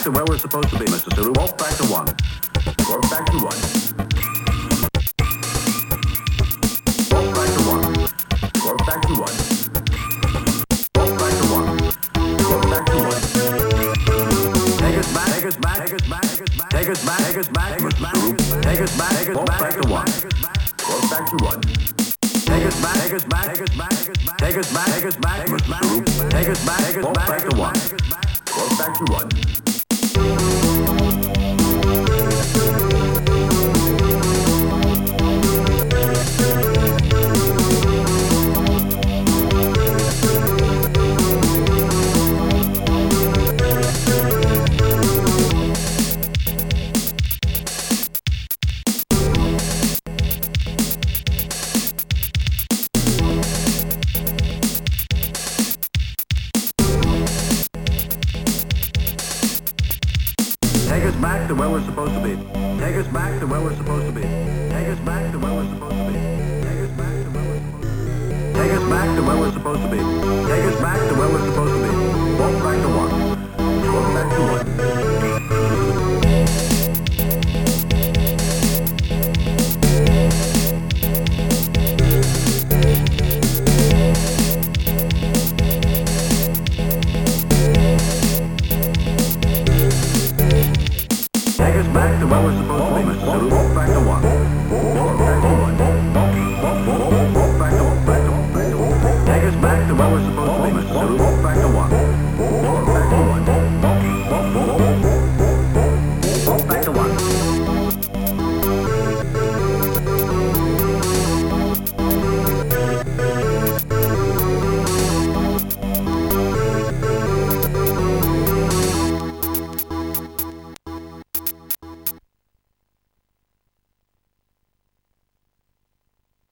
to where we're supposed to be, Mr. Sulu. Walk back to one. Walk back to one. Walk back to one. Walk back to one. Walk back to one. Walk back to one. Take us back. Take us back. Take us back. Take us back. Take us back. Take us back. Take us back. Take us back. Walk back to one. Walk back to one. Take us back. Take us back. Take us back. Take us back. Take us back. Take us back. Take us back. Take us back. Walk back to one. Walk back to one. Take us back to where we're supposed to be. Take us back to where we're supposed to be. Take us back to where we're supposed to be. Take us back to where we're supposed to be. Take us back to where we're supposed to be. Take us back to where we're supposed to be. Walk back to one. Walk back to one. Take us back to where we're supposed to be, Mr. Sulu. Walk back to one. Walk back to one. Walk back to one. Take us back to where we're supposed to be, Mr. Sulu.